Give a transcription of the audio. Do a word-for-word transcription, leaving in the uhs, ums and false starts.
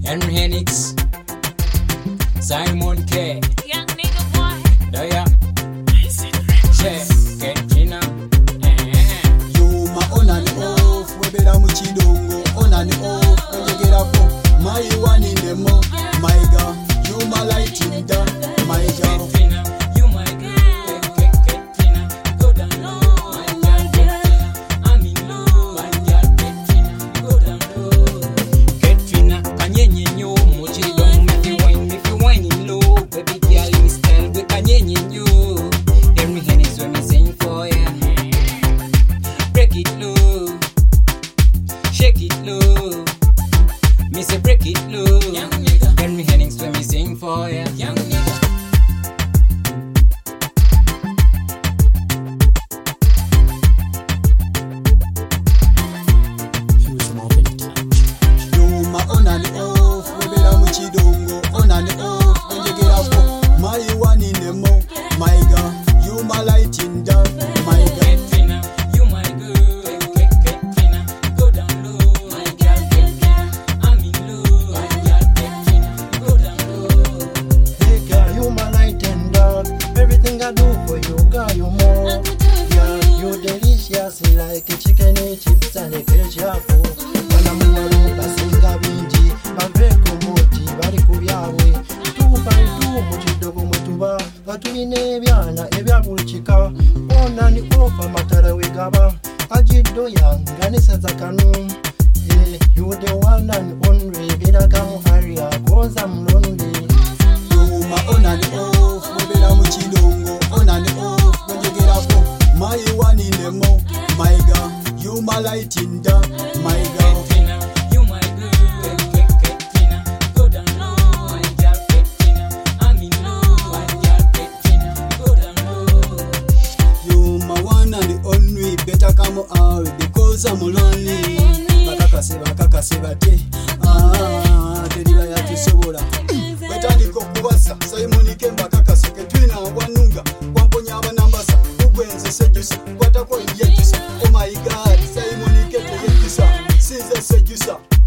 Henry Henix, Simon K, Young nigga boy. Daya, Che, Ketina, You my on and off, we better muchidongo, on and off, when you get up, my one in the mo, my girl, you my light in the, my girl. Ketina, you my girl, Ketina, go down low, my girl, Ketina, I'm in love, my girl, Ketina, go down low. Ketina, kanyenye nyo, muchidongo, if you wine, if you wine in low, baby girl, in style, we kanyenye nyo. Henry Henix when me sing for ya. Break it low, shake it low. Me say break it low. Young nigga. Henry Henix when me sing for ya. Young nigga. You my on and off, we better muchidongo, on and off, when you get up, my one in the mo, my girl, you my light in the, my girl. Ketina, you my girl. Ketina, go down low. My girl, Ketina, I'm in love. My girl, Ketina, go down low. Hey girl, you my light and dark. Everything I do for you, girl, you more. Yeah, you delicious like a chicken and chips and a ketchup. Wana muwaluka singa bingi, baveko moti bali ku byabwe. Tuuka itu mu kidogo mwe tuba, nga tulina ebyana ebya buli kika. Ona ni ofa matala we gaba, ajiddo yanga ne saza kanu. Eh, you the one and only, bera kamu area, cause I'm lonely. You my on and off, we better muchidongo, on and off, when you get up, my one in the mo, my girl, you my light in the, my girl. Ketina, you my girl. Ketina, go down low. My girl, Ketina, I'm in love. My girl, Ketina, go down low. You my one and the only, better come out because I'm lonely. Bakakasiba kakasiba te, ah, teriba yatusobola. Wetandika okubasa, Simon Kemba kakasike twina wanunga, wamponya abanambasa, ugwenze sejusa, kwatako yejusa. Oh my God, Simon Kete yejusa, sinze sejusa.